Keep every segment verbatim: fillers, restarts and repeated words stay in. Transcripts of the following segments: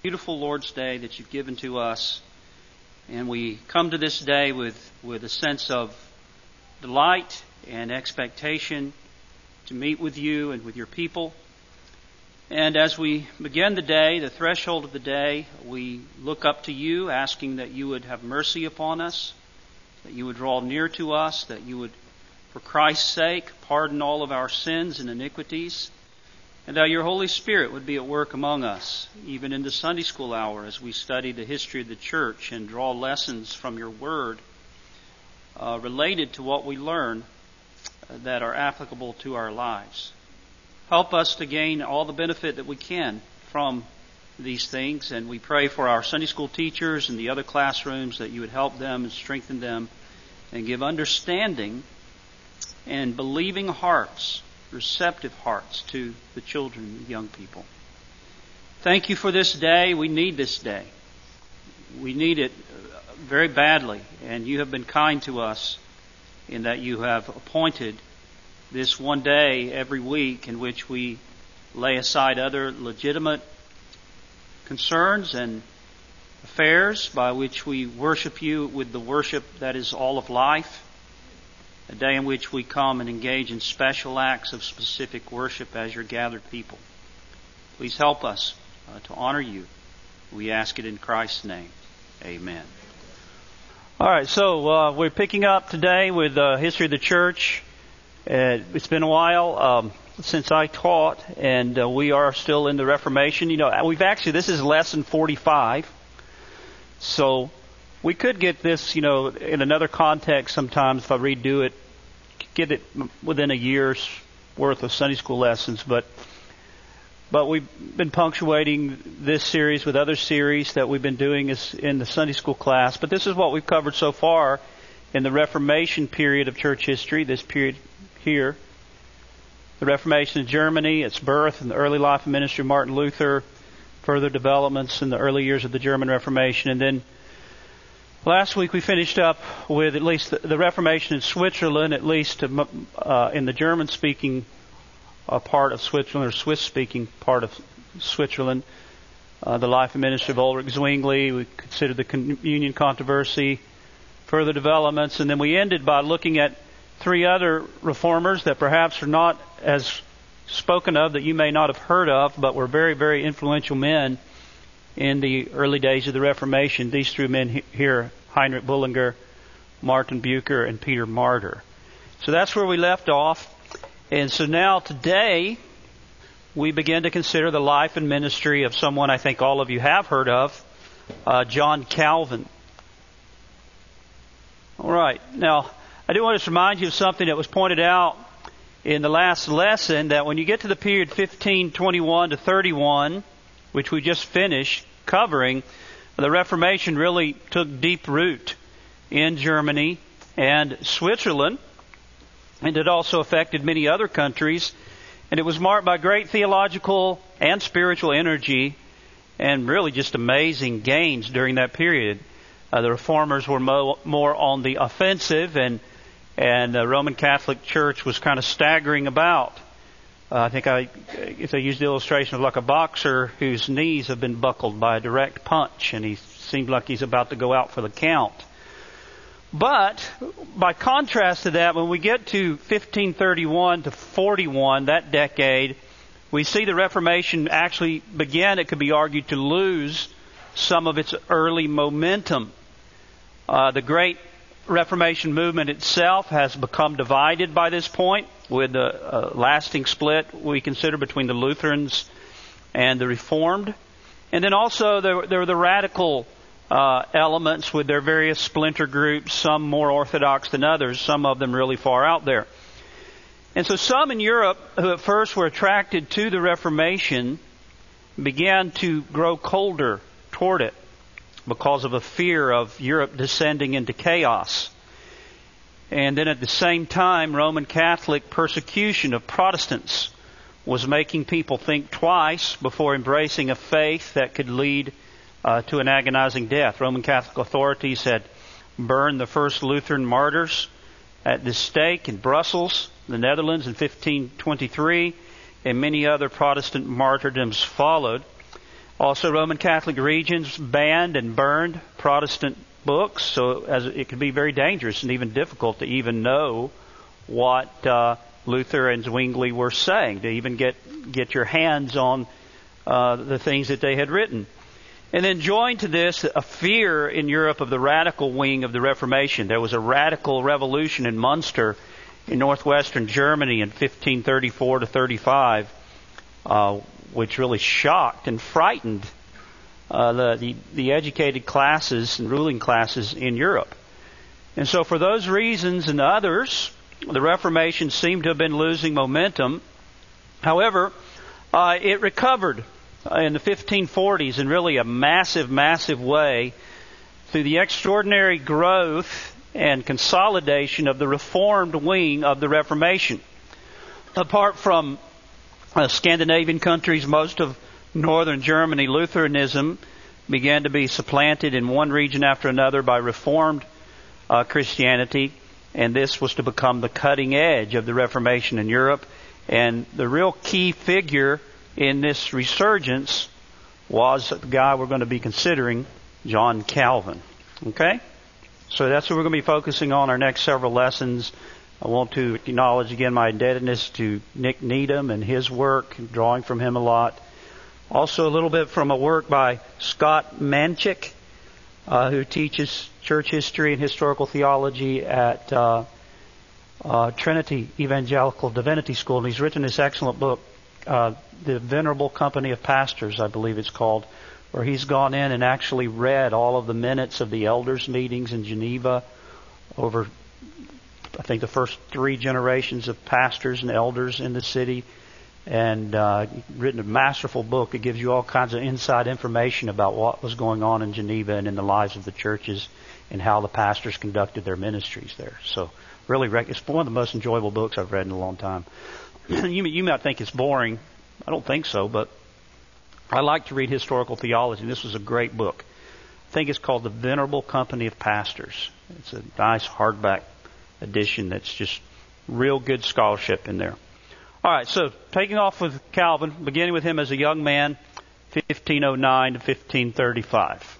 beautiful Lord's Day that you've given to us. And we come to this day with, with a sense of delight and expectation to meet with you and with your people. And as we begin the day, the threshold of the day, we look up to you, asking that you would have mercy upon us, that you would draw near to us, that you would, for Christ's sake, pardon all of our sins and iniquities, and that your Holy Spirit would be at work among us, even in the Sunday school hour as we study the history of the church and draw lessons from your word uh, related to what we learn uh, that are applicable to our lives. Help us to gain all the benefit that we can from these things, and we pray for our Sunday school teachers and the other classrooms that you would help them and strengthen them and give understanding and believing hearts, receptive hearts to the children and young people. Thank you for this day. We need this day. We need it very badly, and you have been kind to us in that you have appointed this one day every week in which we lay aside other legitimate concerns and affairs by which we worship you with the worship that is all of life. A day in which we come and engage in special acts of specific worship as your gathered people. Please help us uh, to honor you. We ask it in Christ's name. Amen. All right, so uh, we're picking up today with the uh, history of the church. Uh, it's been a while um, since I taught, and uh, we are still in the Reformation. You know, we've actually, this is lesson forty-five. So we could get this, you know, in another context sometimes if I redo it, get it within a year's worth of Sunday school lessons. But but we've been punctuating this series with other series that we've been doing is in the Sunday school class. But this is what we've covered so far in the Reformation period of church history, this period here. The Reformation in Germany, its birth, and the early life and ministry of Martin Luther, further developments in the early years of the German Reformation, and then last week we finished up with at least the, the Reformation in Switzerland, at least uh, in the German-speaking uh, part of Switzerland, or Swiss-speaking part of Switzerland, uh, the life and ministry of Ulrich Zwingli. We considered the communion controversy, further developments, and then we ended by looking at three other reformers that perhaps are not as spoken of, that you may not have heard of, but were very, very influential men in the early days of the Reformation. These three men here, Heinrich Bullinger, Martin Bucer, and Peter Martyr. So that's where we left off. And so now today, we begin to consider the life and ministry of someone I think all of you have heard of, uh, John Calvin. All right. Now, I do want to remind you of something that was pointed out in the last lesson, that when you get to the period fifteen twenty-one to thirty-one, which we just finished covering, the Reformation really took deep root in Germany and Switzerland, and it also affected many other countries. And it was marked by great theological and spiritual energy and really just amazing gains during that period. Uh, the Reformers were mo- more on the offensive, and and the Roman Catholic Church was kind of staggering about. Uh, I think I, if I use the illustration of like a boxer whose knees have been buckled by a direct punch, and he seems like he's about to go out for the count. But by contrast to that, when we get to fifteen thirty-one to forty-one, that decade, we see the Reformation actually began, it could be argued, to lose some of its early momentum. Uh, the great Reformation movement itself has become divided by this point, with a, a lasting split we consider between the Lutherans and the Reformed. And then also there, there were the radical uh, elements with their various splinter groups, some more orthodox than others, some of them really far out there. And so some in Europe who at first were attracted to the Reformation began to grow colder toward it because of a fear of Europe descending into chaos. And then at the same time, Roman Catholic persecution of Protestants was making people think twice before embracing a faith that could lead uh, to an agonizing death. Roman Catholic authorities had burned the first Lutheran martyrs at the stake in Brussels, the Netherlands, in fifteen twenty-three, and many other Protestant martyrdoms followed. Also, Roman Catholic regions banned and burned Protestant books, so as it could be very dangerous and even difficult to even know what uh, Luther and Zwingli were saying, to even get get your hands on uh, the things that they had written. And then joined to this a fear in Europe of the radical wing of the Reformation. There was a radical revolution in Munster in northwestern Germany in fifteen thirty-four to thirty-five, uh, which really shocked and frightened uh, the, the the educated classes and ruling classes in Europe. And so for those reasons and others, the Reformation seemed to have been losing momentum. However, uh, it recovered in the fifteen forties in really a massive, massive way through the extraordinary growth and consolidation of the Reformed wing of the Reformation. Apart from uh, Scandinavian countries, most of northern Germany, Lutheranism began to be supplanted in one region after another by Reformed uh, Christianity, and this was to become the cutting edge of the Reformation in Europe. And the real key figure in this resurgence was the guy we're going to be considering, John Calvin. Okay? So that's what we're going to be focusing on our next several lessons. I want to acknowledge again my indebtedness to Nick Needham and his work, drawing from him a lot. Also a little bit from a work by Scott Manchik, uh, who teaches church history and historical theology at uh, uh, Trinity Evangelical Divinity School. And he's written this excellent book, uh, The Venerable Company of Pastors, I believe it's called, where he's gone in and actually read all of the minutes of the elders' meetings in Geneva over, I think, the first three generations of pastors and elders in the city, and uh, written a masterful book that gives you all kinds of inside information about what was going on in Geneva and in the lives of the churches and how the pastors conducted their ministries there. So really, it's one of the most enjoyable books I've read in a long time. you, you might think it's boring. I don't think so, but I like to read historical theology. This was a great book. I think it's called The Venerable Company of Pastors. It's a nice hardback edition that's just real good scholarship in there. All right, so taking off with Calvin, beginning with him as a young man, fifteen oh nine to fifteen thirty-five.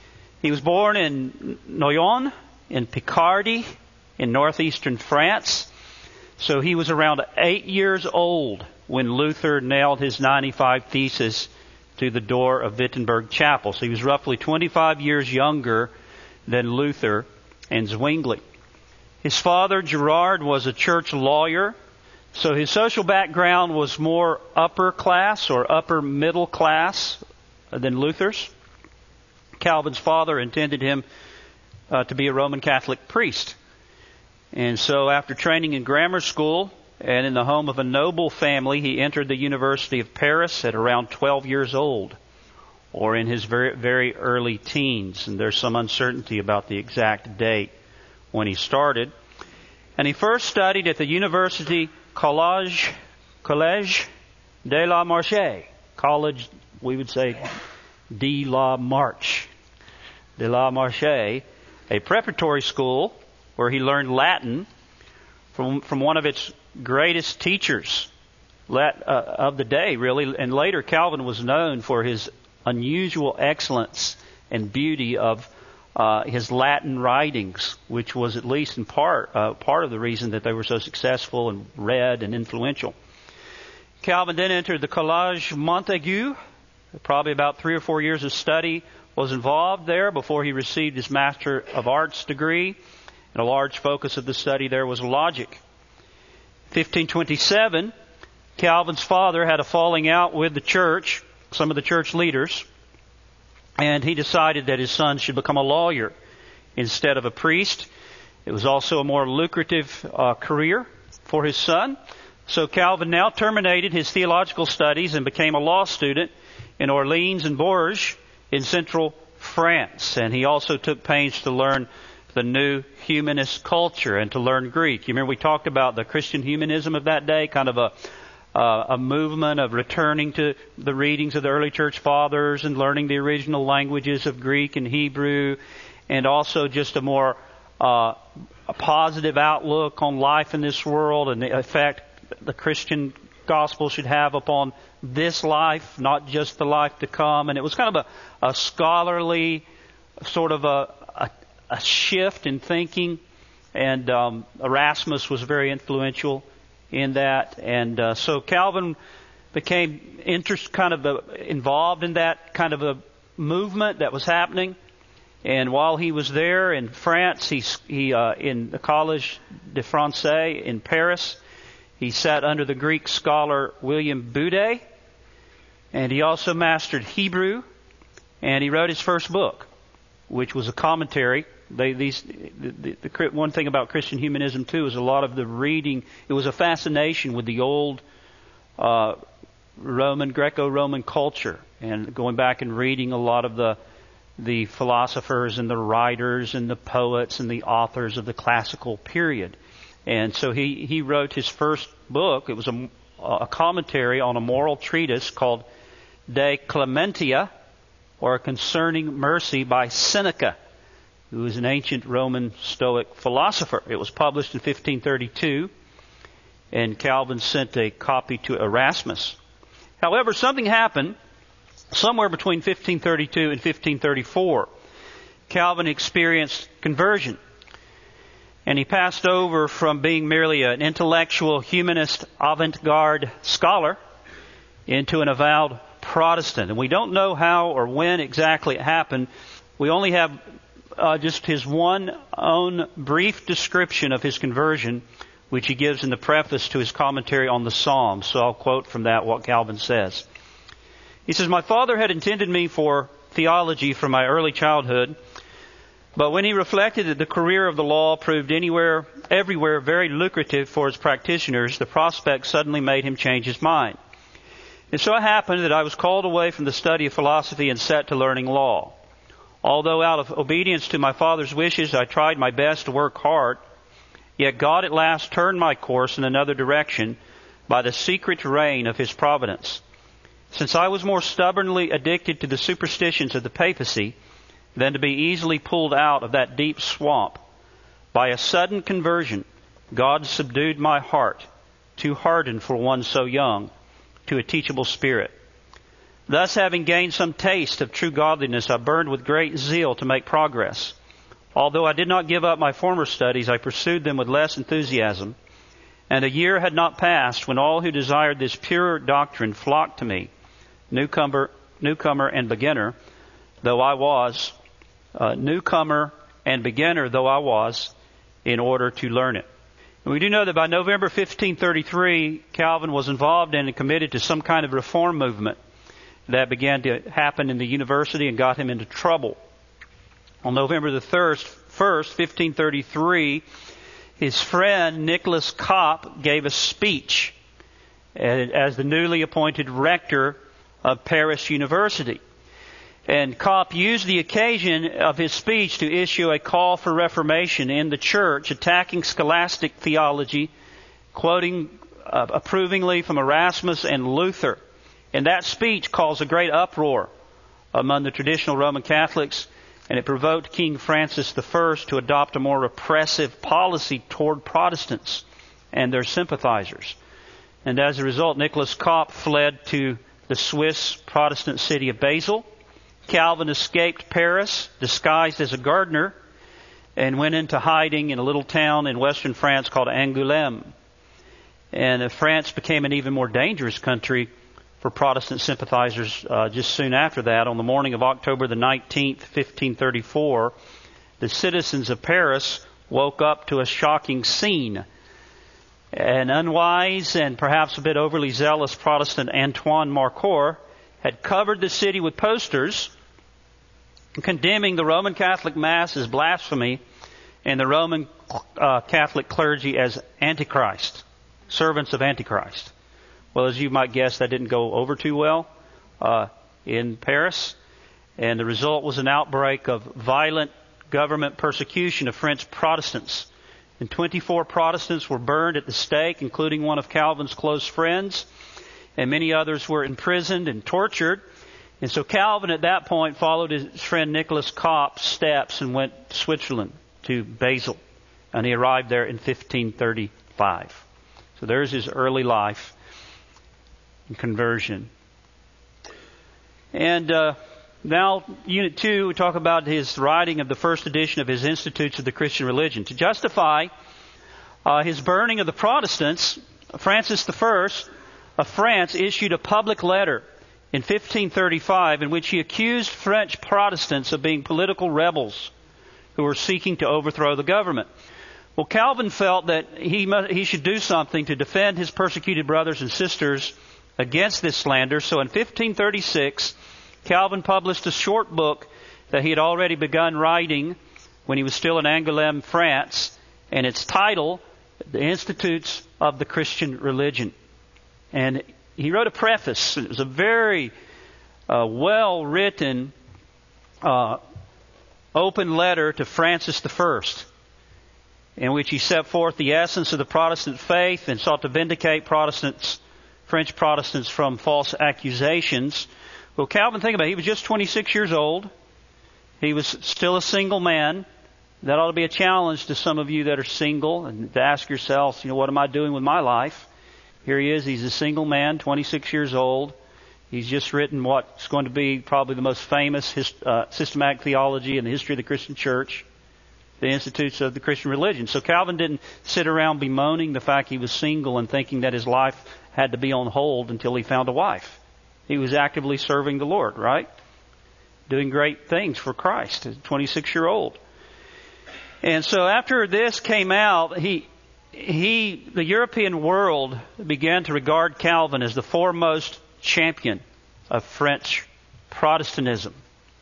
He was born in Noyon, in Picardy, in northeastern France. So he was around eight years old when Luther nailed his ninety-five Theses to the door of Wittenberg Chapel. So he was roughly twenty-five years younger than Luther and Zwingli. His father, Gerard, was a church lawyer. So his social background was more upper class or upper middle class than Luther's. Calvin's father intended him uh, to be a Roman Catholic priest. And so after training in grammar school and in the home of a noble family, he entered the University of Paris at around twelve years old, or in his very, very early teens. And there's some uncertainty about the exact date when he started. And he first studied at the University Collège, Collège de la Marche. College, we would say, de la Marche. De la Marche, a preparatory school where he learned Latin from from one of its greatest teachers Lat, uh, of the day, really. And later, Calvin was known for his unusual excellence and beauty of uh, his Latin writings, which was at least in part uh, part of the reason that they were so successful and read and influential. Calvin then entered the Collège Montaigu. Probably about three or four years of study was involved there before he received his Master of Arts degree. And a large focus of the study there was logic. fifteen twenty-seven, Calvin's father had a falling out with the church, some of the church leaders, and he decided that his son should become a lawyer instead of a priest. It was also a more lucrative uh, career for his son. So Calvin now terminated his theological studies and became a law student in Orleans and Bourges in central France. And he also took pains to learn the new humanist culture and to learn Greek. You remember we talked about the Christian humanism of that day, kind of a uh, a movement of returning to the readings of the early church fathers and learning the original languages of Greek and Hebrew, and also just a more uh, a positive outlook on life in this world and the effect the Christian gospel should have upon this life, not just the life to come. And it was kind of a, a scholarly sort of a, a, a shift in thinking. And um, Erasmus was very influential in that. And uh, so Calvin became interest, kind of uh, involved in that kind of a movement that was happening. And while he was there in France, he, he uh, in the Collège de Français in Paris, he sat under the Greek scholar William Boudet, and he also mastered Hebrew, and he wrote his first book, which was a commentary. They, these, the, the, the one thing about Christian humanism too is a lot of the reading. It was a fascination with the old uh, Roman, Greco-Roman culture, and going back and reading a lot of the the philosophers and the writers and the poets and the authors of the classical period. And so he, he wrote his first book. It was a, a commentary on a moral treatise called De Clementia, or Concerning Mercy, by Seneca, who was an ancient Roman Stoic philosopher. It was published in fifteen thirty-two, and Calvin sent a copy to Erasmus. However, something happened somewhere between fifteen thirty-two and fifteen thirty-four. Calvin experienced conversion, and he passed over from being merely an intellectual, humanist, avant-garde scholar into an avowed Protestant. And we don't know how or when exactly it happened. We only have uh, just his one own brief description of his conversion, which he gives in the preface to his commentary on the Psalms. So I'll quote from that what Calvin says. He says, "My father had intended me for theology from my early childhood, but when he reflected that the career of the law proved anywhere, everywhere very lucrative for its practitioners, the prospect suddenly made him change his mind. And so it happened that I was called away from the study of philosophy and set to learning law. Although out of obedience to my father's wishes, I tried my best to work hard, yet God at last turned my course in another direction by the secret reign of His providence. Since I was more stubbornly addicted to the superstitions of the papacy than to be easily pulled out of that deep swamp, by a sudden conversion, God subdued my heart, too hardened for one so young, to a teachable spirit. Thus, having gained some taste of true godliness, I burned with great zeal to make progress. Although I did not give up my former studies, I pursued them with less enthusiasm. And a year had not passed when all who desired this pure doctrine flocked to me, newcomer, newcomer and beginner, though I was, uh, newcomer and beginner though I was, in order to learn it." And we do know that by November fifteen thirty-three, Calvin was involved in and committed to some kind of reform movement that began to happen in the university and got him into trouble. On November the first, fifteen thirty-three, his friend Nicholas Kopp gave a speech as the newly appointed rector of Paris University. And Kopp used the occasion of his speech to issue a call for reformation in the church, attacking scholastic theology, quoting uh, approvingly from Erasmus and Luther. And that speech caused a great uproar among the traditional Roman Catholics, and it provoked King Francis the First to adopt a more repressive policy toward Protestants and their sympathizers. And as a result, Nicholas Kopp fled to the Swiss Protestant city of Basel. Calvin escaped Paris, disguised as a gardener, and went into hiding in a little town in western France called Angoulême. And France became an even more dangerous country for Protestant sympathizers uh, just soon after that. On the morning of October the nineteenth, fifteen thirty-four, the citizens of Paris woke up to a shocking scene. An unwise and perhaps a bit overly zealous Protestant, Antoine Marcourt, had covered the city with posters condemning the Roman Catholic Mass as blasphemy and the Roman uh, Catholic clergy as Antichrist, servants of Antichrist. Well, as you might guess, that didn't go over too well uh, in Paris, and the result was an outbreak of violent government persecution of French Protestants. And twenty-four Protestants were burned at the stake, including one of Calvin's close friends, and many others were imprisoned and tortured. And so Calvin at that point followed his friend Nicholas Kopp's steps and went to Switzerland, to Basel. And he arrived there in fifteen thirty-five. So there's his early life. and conversion. And uh, now, Unit two, we talk about his writing of the first edition of his Institutes of the Christian Religion. To justify uh, his burning of the Protestants, Francis the First of France issued a public letter in fifteen thirty-five in which he accused French Protestants of being political rebels who were seeking to overthrow the government. Well, Calvin felt that he must, he should do something to defend his persecuted brothers and sisters against this slander. So in fifteen thirty-six, Calvin published a short book that he had already begun writing when he was still in Angoulême, France, and its title, The Institutes of the Christian Religion. And he wrote a preface. It was a very uh, well-written, uh, open letter to Francis the First, in which he set forth the essence of the Protestant faith and sought to vindicate Protestants, French Protestants from false accusations. Well, Calvin, think about it. He was just twenty-six years old. He was still a single man. That ought to be a challenge to some of you that are single, and to ask yourselves, you know, what am I doing with my life? Here he is. He's a single man, twenty-six years old. He's just written what's going to be probably the most famous his, uh, systematic theology in the history of the Christian church, the Institutes of the Christian Religion. So Calvin didn't sit around bemoaning the fact he was single and thinking that his life had to be on hold until he found a wife. He was actively serving the Lord, right? Doing great things for Christ, a twenty-six-year-old. And so after this came out, he, he, the European world began to regard Calvin as the foremost champion of French Protestantism.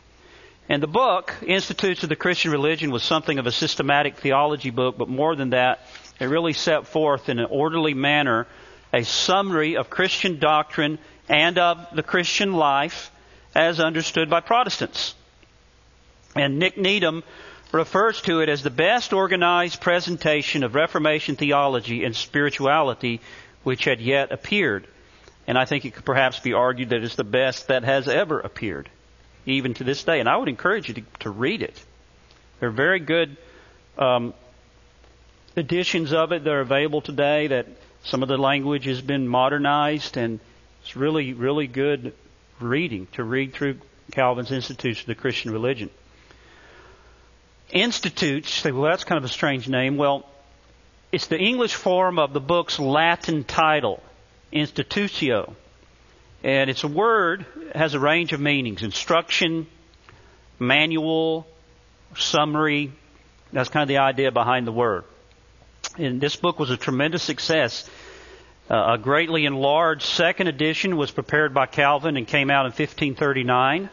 And the book, Institutes of the Christian Religion, was something of a systematic theology book, but more than that, it really set forth in an orderly manner a summary of Christian doctrine and of the Christian life as understood by Protestants. And Nick Needham refers to it as the best organized presentation of Reformation theology and spirituality which had yet appeared. And I think it could perhaps be argued that it's the best that has ever appeared, even to this day. And I would encourage you to, to read it. There are very good um, editions of it that are available today, that some of the language has been modernized, and it's really, really good reading to read through Calvin's Institutes of the Christian Religion. Institutes, you say, well, that's kind of a strange name. Well, it's the English form of the book's Latin title, Institutio. And it's a word, has a range of meanings: instruction, manual, summary. That's kind of the idea behind the word. And this book was a tremendous success. Uh, a greatly enlarged second edition was prepared by Calvin and came out in fifteen thirty-nine.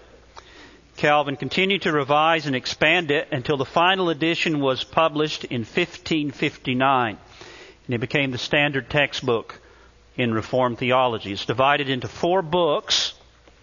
Calvin continued to revise and expand it until the final edition was published in fifteen fifty-nine. And it became the standard textbook in Reformed theology. It's divided into four books.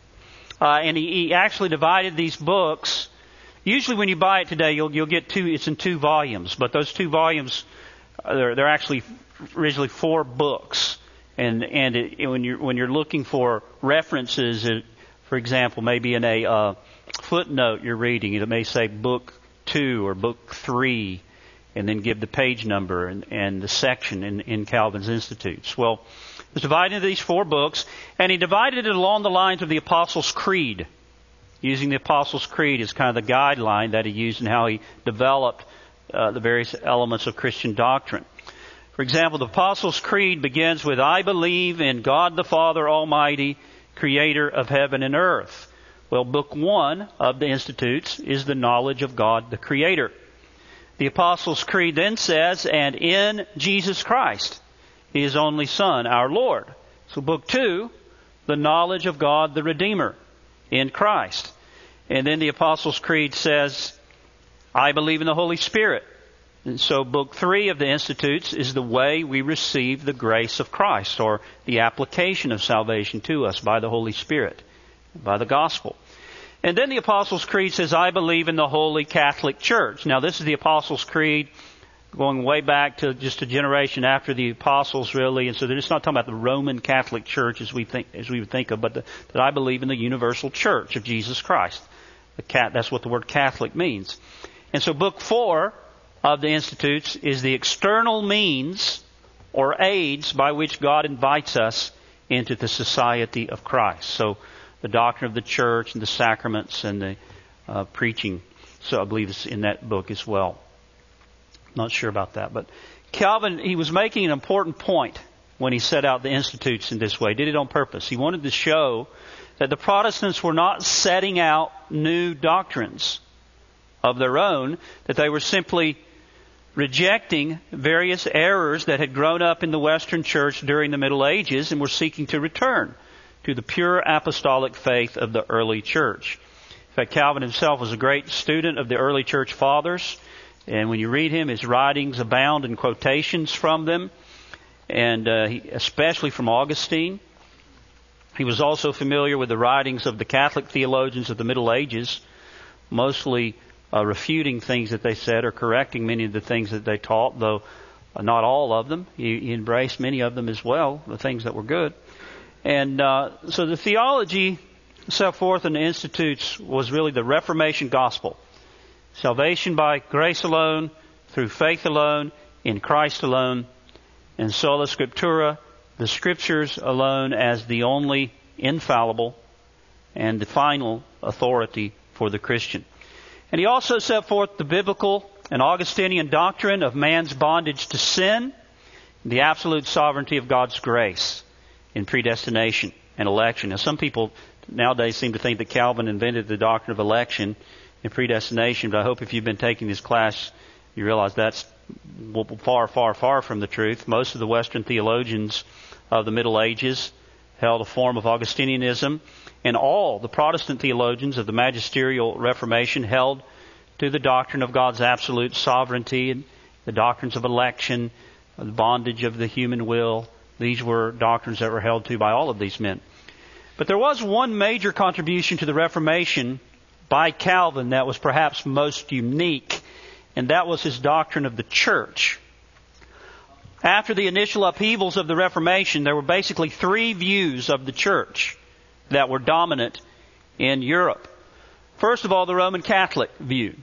Uh, and he, he actually divided these books. Usually when you buy it today, you'll, you'll get two, it's in two volumes. But those two volumes, uh, they're, they're actually originally four books. And, and it, when you're, when you're looking for references, it, for example, maybe in a, uh, footnote you're reading, it may say book two or book three, and then give the page number and, and the section in, in Calvin's Institutes. Well, it was divided into these four books, and he divided it along the lines of the Apostles' Creed, using the Apostles' Creed as kind of the guideline that he used in how he developed uh, the various elements of Christian doctrine. For example, the Apostles' Creed begins with, I believe in God the Father Almighty, creator of heaven and earth. Well, book one of the Institutes is the knowledge of God the Creator. The Apostles' Creed then says, and in Jesus Christ, His only Son, our Lord. So book two, the knowledge of God the Redeemer in Christ. And then the Apostles' Creed says, I believe in the Holy Spirit. And so book three of the Institutes is the way we receive the grace of Christ, or the application of salvation to us by the Holy Spirit, by the gospel. And then the Apostles' Creed says, I believe in the Holy Catholic Church. Now this is the Apostles' Creed going way back to just a generation after the Apostles, really. And so they're just not talking about the Roman Catholic Church as we think, as we would think of, but the, that I believe in the universal Church of Jesus Christ. The cat, that's what the word Catholic means. And so book four of the Institutes is the external means or aids by which God invites us into the society of Christ. So the doctrine of the church and the sacraments and the uh, preaching. So I believe it's in that book as well. Not sure about that. But Calvin, he was making an important point when he set out the Institutes in this way. He did it on purpose. He wanted to show that the Protestants were not setting out new doctrines of their own, that they were simply rejecting various errors that had grown up in the Western Church during the Middle Ages and were seeking to return to the pure apostolic faith of the early church. In fact, Calvin himself was a great student of the early church fathers, and when you read him, his writings abound in quotations from them, and uh, he, especially from Augustine. He was also familiar with the writings of the Catholic theologians of the Middle Ages, mostly uh, refuting things that they said or correcting many of the things that they taught, though uh, not all of them. He, he embraced many of them as well, the things that were good. And uh, so the theology set forth in the Institutes was really the Reformation gospel. Salvation by grace alone, through faith alone, in Christ alone, and sola scriptura, the Scriptures alone as the only infallible and the final authority for the Christian. And he also set forth the biblical and Augustinian doctrine of man's bondage to sin, the absolute sovereignty of God's grace in predestination and election. Now, some people nowadays seem to think that Calvin invented the doctrine of election and predestination, but I hope if you've been taking this class, you realize that's far, far, far from the truth. Most of the Western theologians of the Middle Ages held a form of Augustinianism, and all the Protestant theologians of the Magisterial Reformation held to the doctrine of God's absolute sovereignty and the doctrines of election, the bondage of the human will. These were doctrines that were held to by all of these men. But there was one major contribution to the Reformation by Calvin that was perhaps most unique, and that was his doctrine of the church. After the initial upheavals of the Reformation, there were basically three views of the church that were dominant in Europe. First of all, the Roman Catholic view.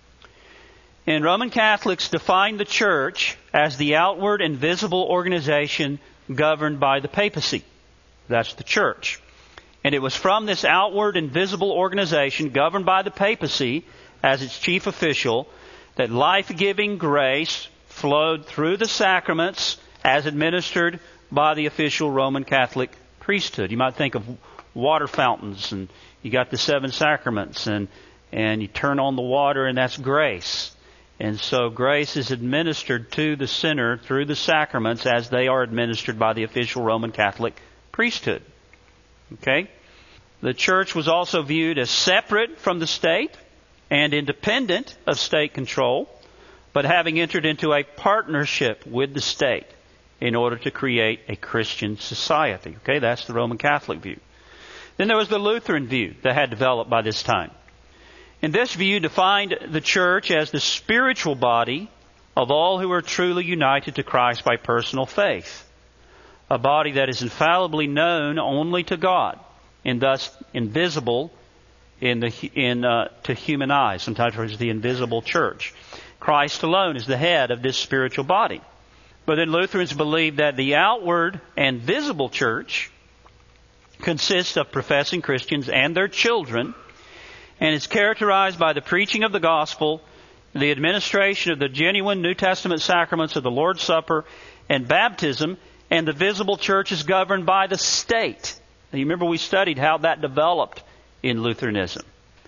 And Roman Catholics defined the church as the outward and visible organization governed by the papacy. That's the church. And it was from this outward and visible organization governed by the papacy as its chief official that life-giving grace flowed through the sacraments as administered by the official Roman Catholic priesthood. You might think of water fountains, and you got the seven sacraments, and and you turn on the water, and that's grace. And so grace is administered to the sinner through the sacraments as they are administered by the official Roman Catholic priesthood. Okay? The church was also viewed as separate from the state and independent of state control, but having entered into a partnership with the state in order to create a Christian society. Okay, that's the Roman Catholic view. Then there was the Lutheran view that had developed by this time. And this view defined the church as the spiritual body of all who are truly united to Christ by personal faith. A body that is infallibly known only to God and thus invisible in the in uh, to human eyes. Sometimes it's the invisible church. Christ alone is the head of this spiritual body. But then Lutherans believe that the outward and visible church consists of professing Christians and their children, and is characterized by the preaching of the gospel, the administration of the genuine New Testament sacraments of the Lord's Supper and baptism, and the visible church is governed by the state. Now, you remember we studied how that developed in Lutheranism.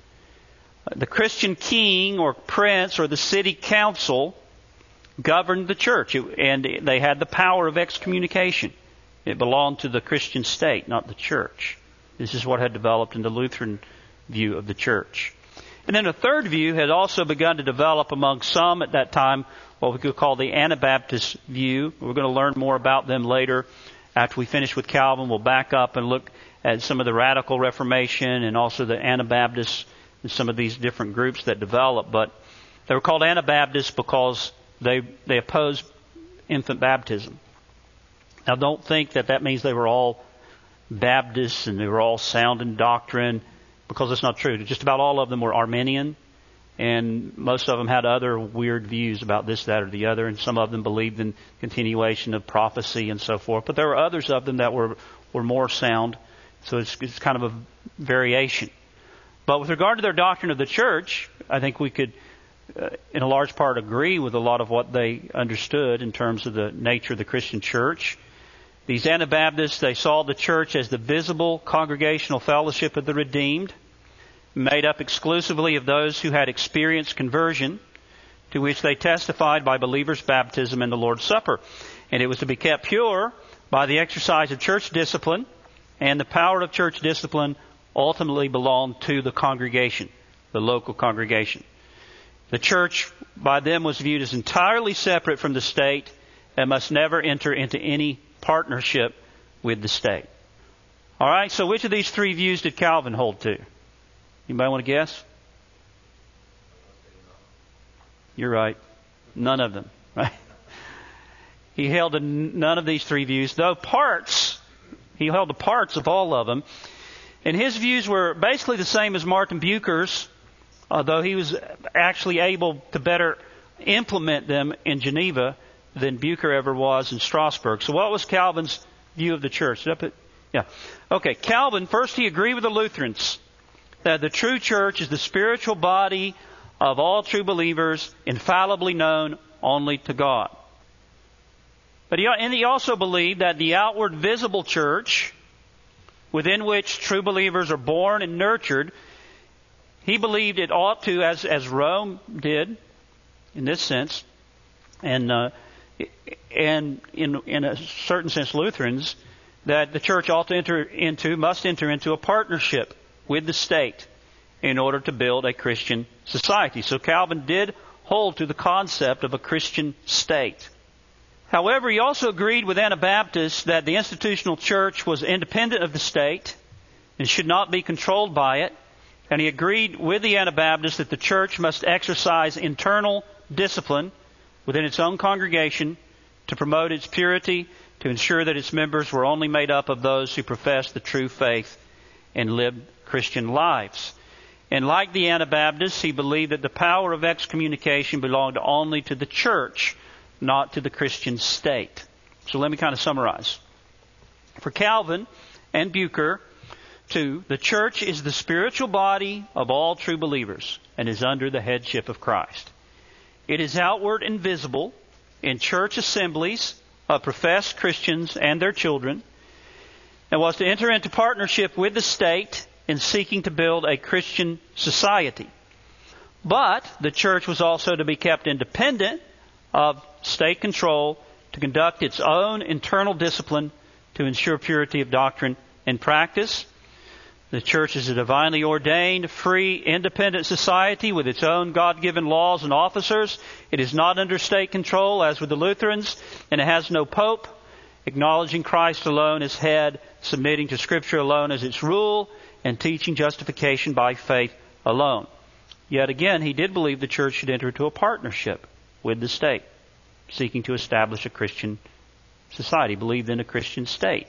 The Christian king or prince or the city council governed the church, and they had the power of excommunication. It belonged to the Christian state, not the church. This is what had developed in the Lutheran view of the church. And then a third view had also begun to develop among some at that time, what we could call the Anabaptist view. We're going to learn more about them later. After we finish with Calvin, we'll back up and look at some of the Radical Reformation and also the Anabaptists and some of these different groups that developed. But they were called Anabaptists because they they opposed infant baptism. Now, don't think that that means they were all Baptists and they were all sound in doctrine, because that's not true. Just about all of them were Arminian, and most of them had other weird views about this, that, or the other, and some of them believed in continuation of prophecy and so forth. But there were others of them that were were more sound. So it's, it's kind of a variation. But with regard to their doctrine of the church, I think we could, uh, in a large part, agree with a lot of what they understood in terms of the nature of the Christian church. These Anabaptists, they saw the church as the visible congregational fellowship of the redeemed, made up exclusively of those who had experienced conversion, to which they testified by believers' baptism and the Lord's Supper. And it was to be kept pure by the exercise of church discipline, and the power of church discipline ultimately belonged to the congregation, the local congregation. The church by them was viewed as entirely separate from the state and must never enter into any partnership with the state. All right, so which of these three views did Calvin hold to? Anybody want to guess? You're right. None of them, right? He held to none of these three views, though parts, he held to parts of all of them. And his views were basically the same as Martin Bucer's, although he was actually able to better implement them in Geneva than Bucer ever was in Strasbourg. So what was Calvin's view of the church? Did I put, yeah. Okay, Calvin, first he agreed with the Lutherans that the true church is the spiritual body of all true believers, infallibly known only to God. But he, and he also believed that the outward visible church, within which true believers are born and nurtured, he believed it ought to, as as Rome did, in this sense, and uh, and in in a certain sense Lutherans, that the church ought to enter into, must enter into a partnership with the state in order to build a Christian society. So Calvin did hold to the concept of a Christian state. However, he also agreed with Anabaptists that the institutional church was independent of the state and should not be controlled by it. And he agreed with the Anabaptists that the church must exercise internal discipline within its own congregation to promote its purity, to ensure that its members were only made up of those who professed the true faith and lived Christian lives. And like the Anabaptists, he believed that the power of excommunication belonged only to the church, not to the Christian state. So let me kind of summarize. For Calvin and Bucer, too, the church is the spiritual body of all true believers and is under the headship of Christ. It is outward and visible in church assemblies of professed Christians and their children, and was to enter into partnership with the state in seeking to build a Christian society. But the church was also to be kept independent of state control to conduct its own internal discipline to ensure purity of doctrine and practice. The church is a divinely ordained, free, independent society with its own God-given laws and officers. It is not under state control, as with the Lutherans, and it has no pope, acknowledging Christ alone as head, submitting to Scripture alone as its rule, and teaching justification by faith alone. Yet again, he did believe the church should enter into a partnership with the state, seeking to establish a Christian society, believed in a Christian state.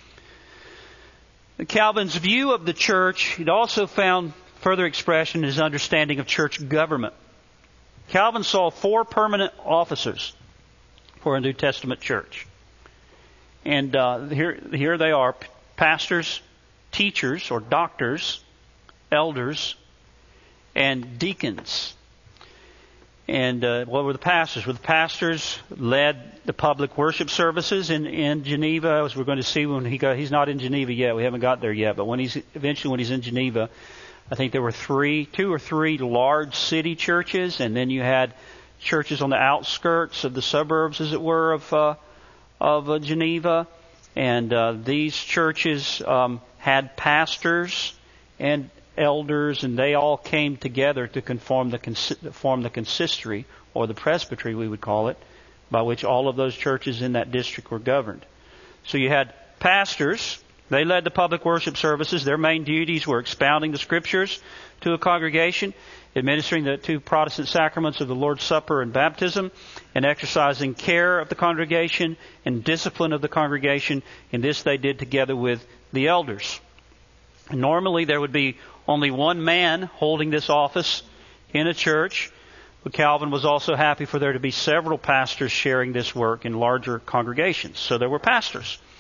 Calvin's view of the church, it also found further expression in his understanding of church government. Calvin saw four permanent officers for a New Testament church. And uh, here, here they are, pastors, teachers or doctors, elders, and deacons. And uh, what were the pastors? Well, the pastors led the public worship services in, in Geneva, as we're going to see when he got. He's not in Geneva yet. We haven't got there yet. But when he's eventually when he's in Geneva, I think there were three, two or three large city churches, and then you had churches on the outskirts of the suburbs, as it were, of uh, of uh, Geneva. And uh, these churches um, had pastors and elders, and they all came together to conform the consi- form the consistory, or the presbytery we would call it, by which all of those churches in that district were governed. So you had pastors. They led the public worship services. Their main duties were expounding the Scriptures to a congregation, administering the two Protestant sacraments of the Lord's Supper and baptism, and exercising care of the congregation and discipline of the congregation. And this they did together with the elders. And normally there would be only one man holding this office in a church, but Calvin was also happy for there to be several pastors sharing this work in larger congregations. So there were pastors.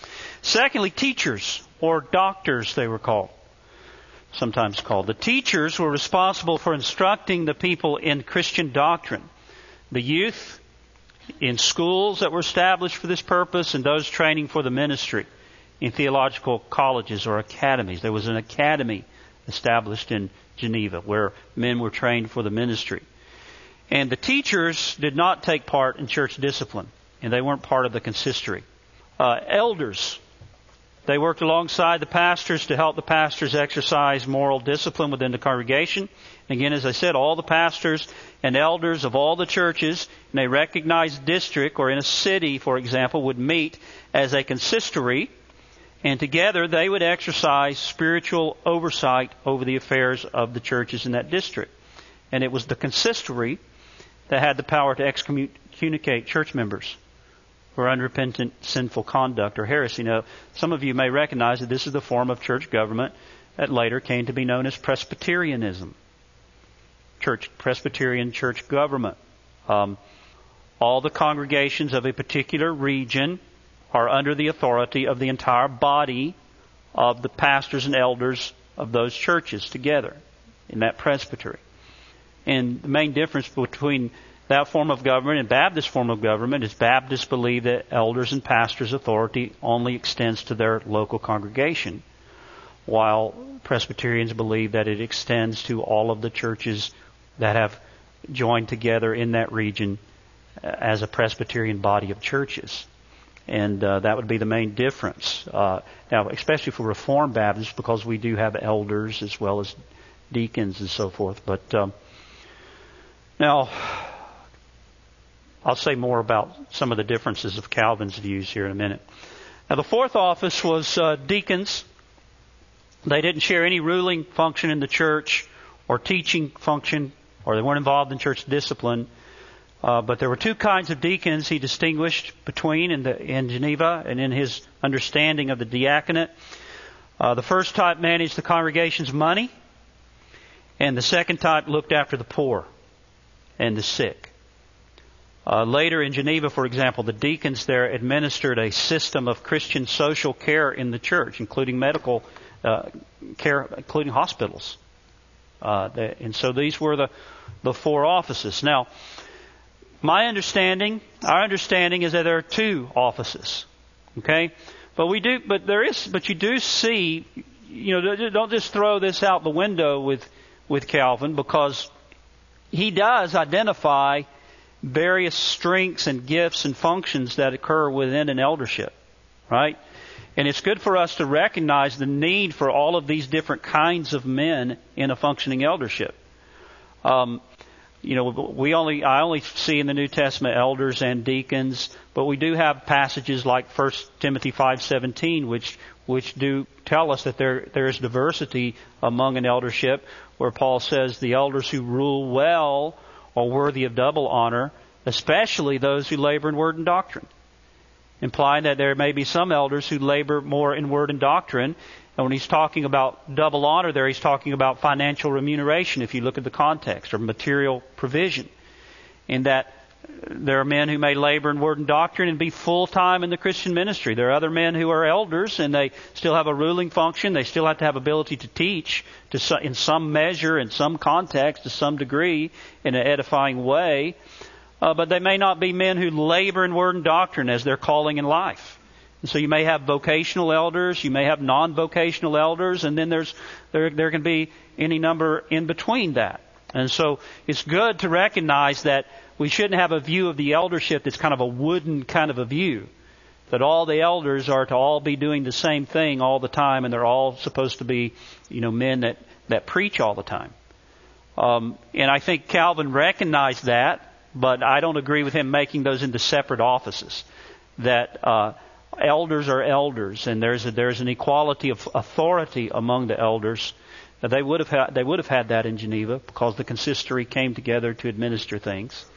Secondly, teachers, or doctors they were called, sometimes called. The teachers were responsible for instructing the people in Christian doctrine. The youth in schools that were established for this purpose, and those training for the ministry in theological colleges or academies. There was an academy established in Geneva where men were trained for the ministry. And the teachers did not take part in church discipline, and they weren't part of the consistory. Uh, elders, they worked alongside the pastors to help the pastors exercise moral discipline within the congregation. And again, as I said, all the pastors and elders of all the churches in a recognized district or in a city, for example, would meet as a consistory, and together they would exercise spiritual oversight over the affairs of the churches in that district. And it was the consistory that had the power to excommunicate church members for unrepentant sinful conduct or heresy. Now, some of you may recognize that this is the form of church government that later came to be known as Presbyterianism. Church, Presbyterian church government. Um, all the congregations of a particular region are under the authority of the entire body of the pastors and elders of those churches together in that presbytery. And the main difference between that form of government and Baptist form of government is Baptists believe that elders and pastors' authority only extends to their local congregation, while Presbyterians believe that it extends to all of the churches that have joined together in that region as a Presbyterian body of churches. And uh, that would be the main difference. Uh, now, especially for Reformed Baptists, because we do have elders as well as deacons and so forth. But um, now, I'll say more about some of the differences of Calvin's views here in a minute. Now, the fourth office was uh, deacons. They didn't share any ruling function in the church or teaching function, or they weren't involved in church discipline. Uh, but there were two kinds of deacons he distinguished between in, the, in Geneva and in his understanding of the diaconate. Uh, the first type managed the congregation's money, and the second type looked after the poor and the sick. Uh, later in Geneva, for example, the deacons there administered a system of Christian social care in the church, including medical uh, care, including hospitals. Uh, they, and so these were the, the four offices. Now, my understanding, our understanding is that there are two offices. Okay? But we do, but there is, but you do see, you know, don't just throw this out the window with, with Calvin, because he does identify various strengths and gifts and functions that occur within an eldership. Right? And it's good for us to recognize the need for all of these different kinds of men in a functioning eldership. Um, you know, we only, I only see in the New Testament elders and deacons, but we do have passages like First Timothy five seventeen, which, which do tell us that there, there is diversity among an eldership, where Paul says the elders who rule well are worthy of double honor, especially those who labor in word and doctrine. Implying that there may be some elders who labor more in word and doctrine. And when he's talking about double honor there, he's talking about financial remuneration, if you look at the context, or material provision. In that there are men who may labor in word and doctrine and be full-time in the Christian ministry. There are other men who are elders and they still have a ruling function. They still have to have ability to teach to in some measure, in some context, to some degree, in an edifying way. Uh, but they may not be men who labor in word and doctrine as their calling in life. And so you may have vocational elders, you may have non-vocational elders, and then there's there there can be any number in between that. And so it's good to recognize that we shouldn't have a view of the eldership that's kind of a wooden kind of a view, that all the elders are to all be doing the same thing all the time, and they're all supposed to be, you know, men that, that preach all the time. Um, and I think Calvin recognized that, but I don't agree with him making those into separate offices. That uh, elders are elders, and there's a, there's an equality of authority among the elders. Now, they would have had, they would have had that in Geneva because the consistory came together to administer things.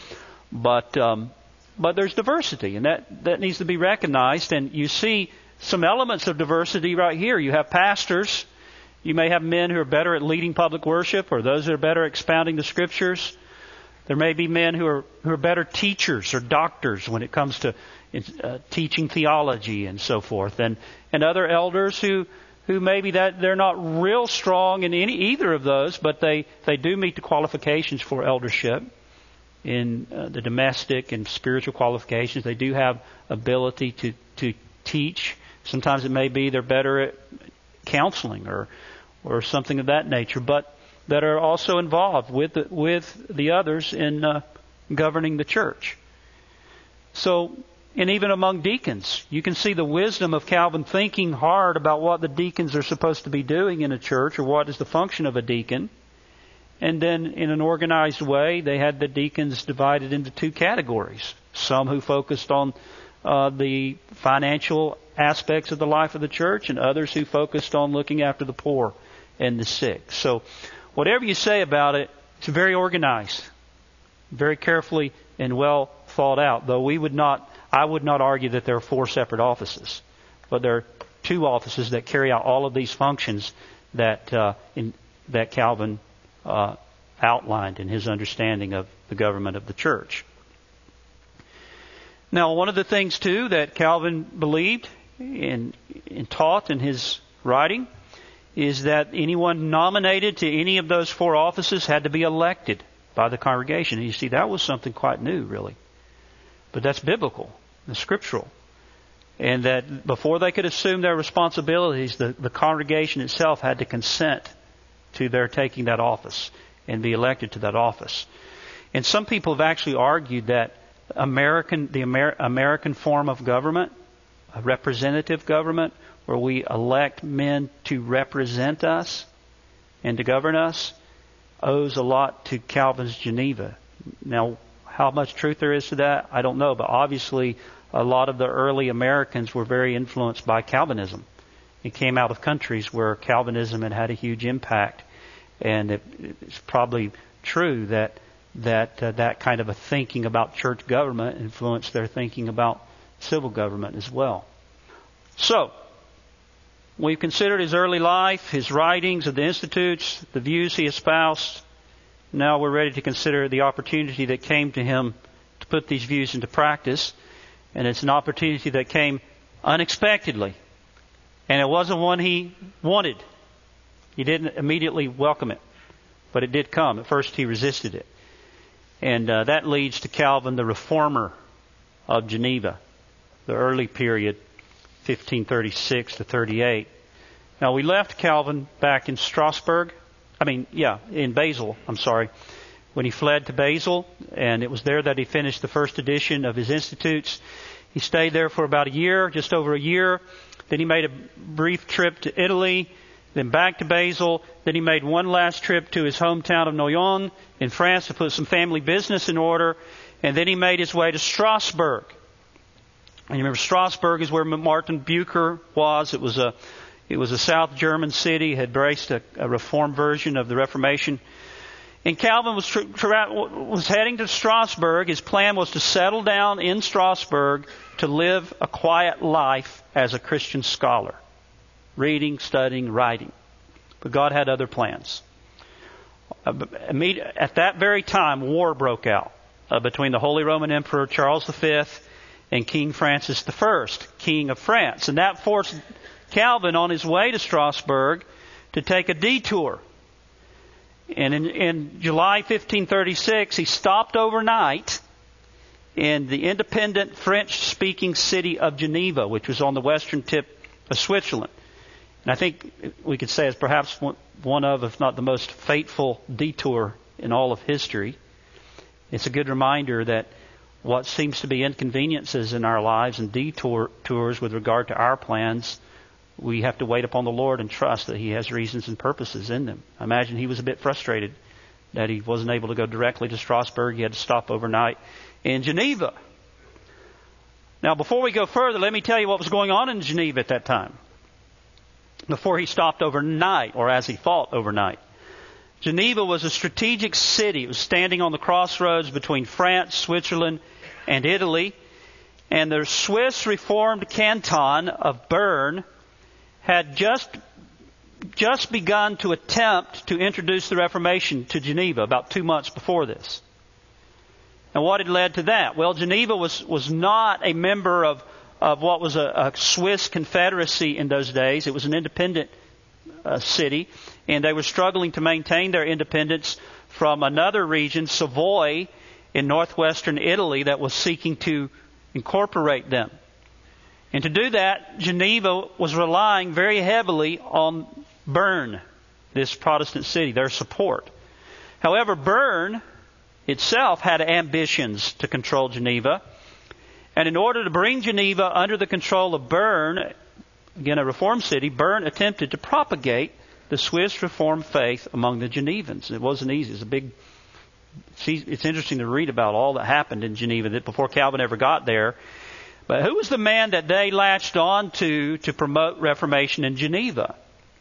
But um, but there's diversity, and that that needs to be recognized. And you see some elements of diversity right here. You have pastors. You may have men who are better at leading public worship, or those that are better at expounding the Scriptures. There may be men who are who are better teachers or doctors when it comes to uh, teaching theology and so forth, and and other elders who who maybe that they're not real strong in any either of those, but they they do meet the qualifications for eldership in uh, the domestic and spiritual qualifications. They do have ability to to teach. Sometimes it may be they're better at counseling or or something of that nature, but that are also involved with the, with the others in uh, governing the church. So, and even among deacons, you can see the wisdom of Calvin thinking hard about what the deacons are supposed to be doing in a church, or what is the function of a deacon. And then in an organized way, they had the deacons divided into two categories. Some who focused on uh, the financial aspects of the life of the church, and others who focused on looking after the poor and the sick. So whatever you say about it, it's very organized, very carefully and well thought out. Though we would not, I would not argue that there are four separate offices, but there are two offices that carry out all of these functions that uh, in, that Calvin uh, outlined in his understanding of the government of the church. Now, one of the things too that Calvin believed and, and taught in his writing is that anyone nominated to any of those four offices had to be elected by the congregation. And you see, that was something quite new, really. But that's biblical and scriptural. And that before they could assume their responsibilities, the, the congregation itself had to consent to their taking that office and be elected to that office. And some people have actually argued that American, the Amer- American form of government, a representative government, where we elect men to represent us and to govern us, owes a lot to Calvin's Geneva. Now, how much truth there is to that, I don't know, but obviously a lot of the early Americans were very influenced by Calvinism. It came out of countries where Calvinism had had a huge impact, and it, it's probably true that that uh, that kind of a thinking about church government influenced their thinking about civil government as well. So, we've considered his early life, his writings of the Institutes, the views he espoused. Now we're ready to consider the opportunity that came to him to put these views into practice. And it's an opportunity that came unexpectedly. And it wasn't one he wanted. He didn't immediately welcome it. But it did come. At first he resisted it. And uh, that leads to Calvin, the reformer of Geneva, the early period, fifteen thirty-six to thirty-eight. Now, we left Calvin back in Strasbourg. I mean, yeah, in Basel, I'm sorry, when he fled to Basel, and it was there that he finished the first edition of his Institutes. He stayed there for about a year, just over a year. Then he made a brief trip to Italy, then back to Basel. Then he made one last trip to his hometown of Noyon in France to put some family business in order. And then he made his way to Strasbourg. And you remember Strasbourg is where Martin Bucer was. It was a it was a South German city, had embraced a, a Reformed version of the Reformation. And Calvin was, tr- tr- was heading to Strasbourg. His plan was to settle down in Strasbourg to live a quiet life as a Christian scholar. Reading, studying, writing. But God had other plans. At that very time, war broke out uh, between the Holy Roman Emperor Charles the Fifth and King Francis the First, King of France. And that forced Calvin on his way to Strasbourg to take a detour. And in, in July fifteen thirty-six, he stopped overnight in the independent French-speaking city of Geneva, which was on the western tip of Switzerland. And I think we could say it's perhaps one of, if not the most fateful detour in all of history. It's a good reminder that what seems to be inconveniences in our lives and detours with regard to our plans, we have to wait upon the Lord and trust that He has reasons and purposes in them. I imagine he was a bit frustrated that he wasn't able to go directly to Strasbourg. He had to stop overnight in Geneva. Now, before we go further, let me tell you what was going on in Geneva at that time. Before he stopped overnight, or as he thought overnight. Geneva was a strategic city. It was standing on the crossroads between France, Switzerland, and Italy. And the Swiss Reformed canton of Bern had just just begun to attempt to introduce the Reformation to Geneva about two months before this. And what had led to that? Well, Geneva was, was not a member of, of what was a, a Swiss confederacy in those days. It was an independent uh, city, and they were struggling to maintain their independence from another region, Savoy, in northwestern Italy, that was seeking to incorporate them. And to do that, Geneva was relying very heavily on Bern, this Protestant city, their support. However, Bern itself had ambitions to control Geneva. And in order to bring Geneva under the control of Bern, again a Reformed city, Bern attempted to propagate the Swiss Reformed faith among the Genevans. It wasn't easy. It's a big. It's interesting to read about all that happened in Geneva that before Calvin ever got there. But who was the man that they latched on to to promote Reformation in Geneva?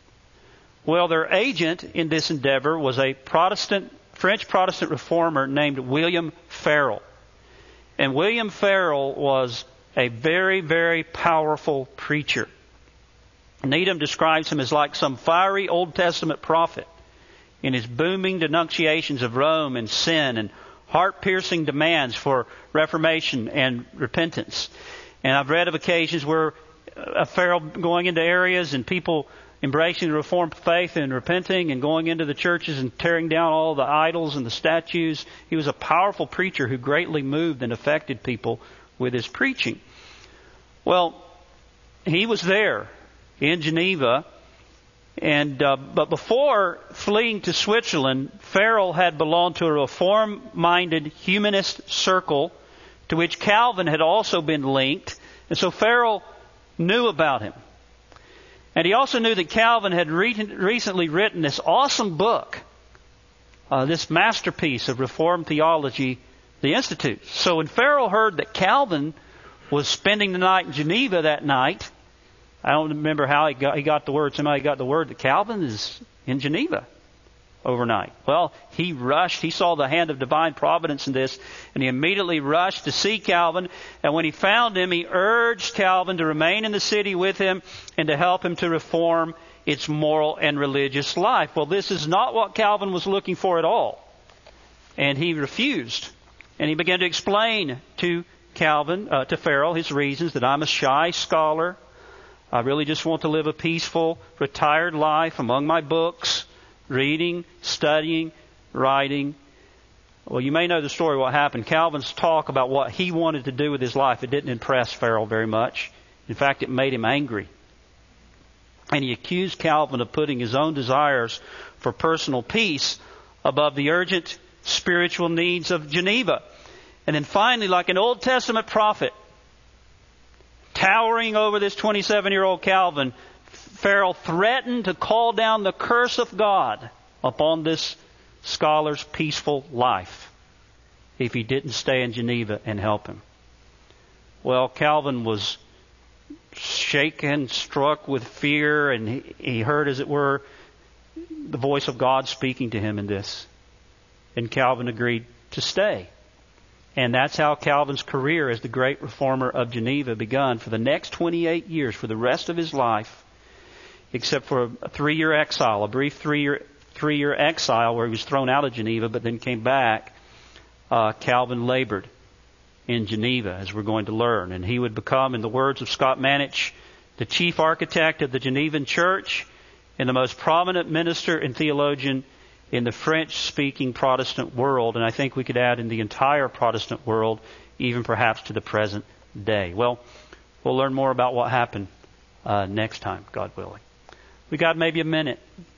Well, their agent in this endeavor was a Protestant, French Protestant reformer named William Farel. And William Farel was a very, very powerful preacher. Needham describes him as like some fiery Old Testament prophet in his booming denunciations of Rome and sin and heart-piercing demands for reformation and repentance. And I've read of occasions where a Farel going into areas and people embracing the Reformed faith and repenting and going into the churches and tearing down all the idols and the statues. He was a powerful preacher who greatly moved and affected people with his preaching. Well, he was there in Geneva, and uh, but before fleeing to Switzerland, Farel had belonged to a reform-minded humanist circle to which Calvin had also been linked, and so Farel knew about him. And he also knew that Calvin had re- recently written this awesome book, uh, this masterpiece of Reformed theology, The Institute. So when Farel heard that Calvin was spending the night in Geneva that night, I don't remember how he got, he got the word. Somebody got the word that Calvin is in Geneva overnight. Well, he rushed. He saw the hand of divine providence in this, and he immediately rushed to see Calvin. And when he found him, he urged Calvin to remain in the city with him and to help him to reform its moral and religious life. Well, this is not what Calvin was looking for at all. And he refused. And he began to explain to Calvin, uh, to Farel, his reasons that I'm a shy scholar. I really just want to live a peaceful, retired life among my books, reading, studying, writing. Well, you may know the story of what happened. Calvin's talk about what he wanted to do with his life, it didn't impress Farel very much. In fact, it made him angry. And he accused Calvin of putting his own desires for personal peace above the urgent spiritual needs of Geneva. And then finally, like an Old Testament prophet, towering over this twenty-seven-year-old Calvin, Farel threatened to call down the curse of God upon this scholar's peaceful life if he didn't stay in Geneva and help him. Well, Calvin was shaken, struck with fear, and he, he heard, as it were, the voice of God speaking to him in this. And Calvin agreed to stay. And that's how Calvin's career as the great reformer of Geneva begun for the next twenty-eight years, for the rest of his life, except for a three-year exile, a brief three-year three-year exile where he was thrown out of Geneva but then came back. Uh, Calvin labored in Geneva, as we're going to learn. And he would become, in the words of Scott Manich, the chief architect of the Genevan church and the most prominent minister and theologian in the French-speaking Protestant world, and I think we could add in the entire Protestant world, even perhaps to the present day. Well, we'll learn more about what happened uh, next time, God willing. We got maybe a minute.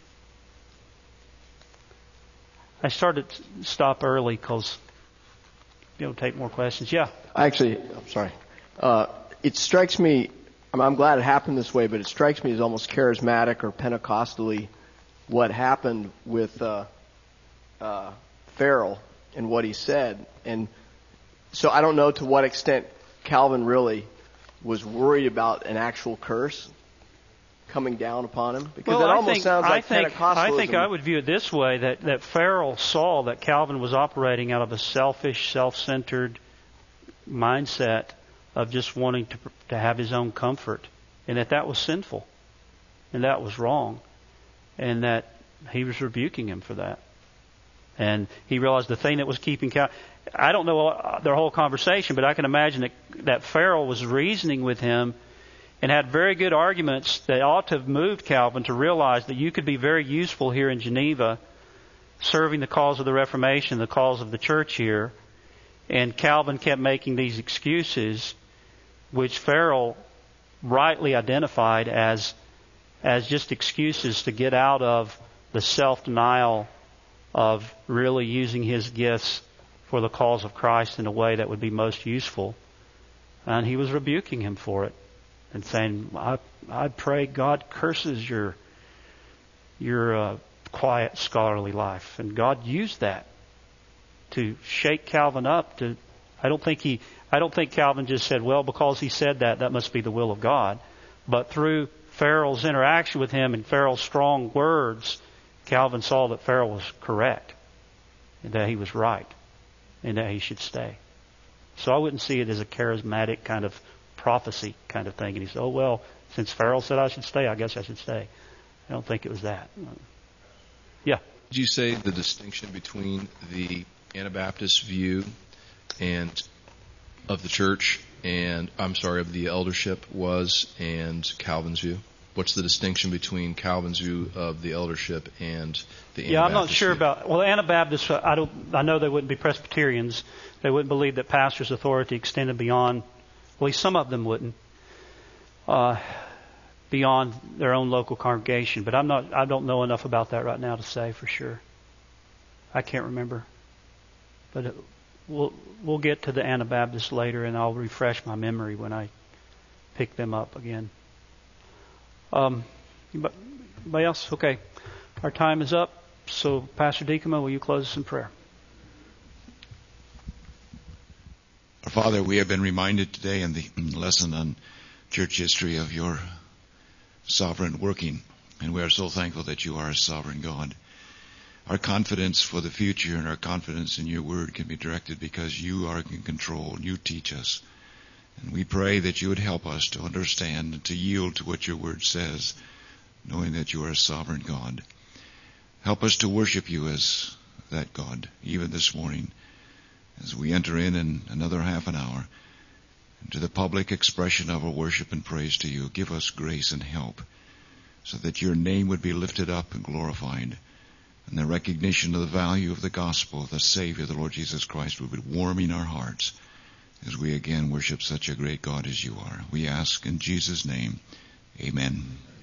I started to stop early because you know take more questions. Yeah. Actually, I'm sorry. Uh, it strikes me. I'm, I'm glad it happened this way, but it strikes me as almost charismatic or Pentecostally what happened with uh, uh, Farel and what he said. And so I don't know to what extent Calvin really was worried about an actual curse coming down upon him. Because well, that I almost think, sounds like I think, Pentecostalism. I think I would view it this way, that, that Farel saw that Calvin was operating out of a selfish, self-centered mindset of just wanting to, to have his own comfort, and that that was sinful, and that was wrong. And that he was rebuking him for that. And he realized the thing that was keeping Calvin. I don't know their whole conversation, but I can imagine that, that Farrell was reasoning with him and had very good arguments that ought to have moved Calvin to realize that you could be very useful here in Geneva, serving the cause of the Reformation, the cause of the church here. And Calvin kept making these excuses, which Farrell rightly identified as as just excuses to get out of the self-denial of really using his gifts for the cause of Christ in a way that would be most useful. And he was rebuking him for it and saying, I, I pray God curses your your uh, quiet scholarly life. And God used that to shake Calvin up. To I don't think he I don't think Calvin just said, well, because he said that, that must be the will of God. But through Farrell's interaction with him and Farrell's strong words, Calvin saw that Farrell was correct and that he was right and that he should stay. So I wouldn't see it as a charismatic kind of prophecy kind of thing. And he said, oh, well, since Farrell said I should stay, I guess I should stay. I don't think it was that. Yeah. Did you say the distinction between the Anabaptist view and of the church and, I'm sorry, of the eldership was and Calvin's view? What's the distinction between Calvin's view of the eldership and the Anabaptist Yeah, I'm not sure view? about, well, the Anabaptists, I don't, I know they wouldn't be Presbyterians. They wouldn't believe that pastors' authority extended beyond, well, at least some of them wouldn't, uh, beyond their own local congregation. But I'm not, I don't know enough about that right now to say for sure. I can't remember. But it, we'll, we'll get to the Anabaptists later, and I'll refresh my memory when I pick them up again. Um, anybody else? Okay. Our time is up. So, Pastor Deacoma, will you close us in prayer? Our Father, we have been reminded today in the lesson on church history of your sovereign working, and we are so thankful that you are a sovereign God. Our confidence for the future and our confidence in your word can be directed because you are in control. You teach us. And we pray that you would help us to understand and to yield to what your word says, knowing that you are a sovereign God. Help us to worship you as that God, even this morning, as we enter in in another half an hour into the public expression of our worship and praise to you. Give us grace and help so that your name would be lifted up and glorified, and the recognition of the value of the gospel of the Savior, the Lord Jesus Christ, would be warming our hearts as we again worship such a great God as you are. We ask in Jesus' name, amen.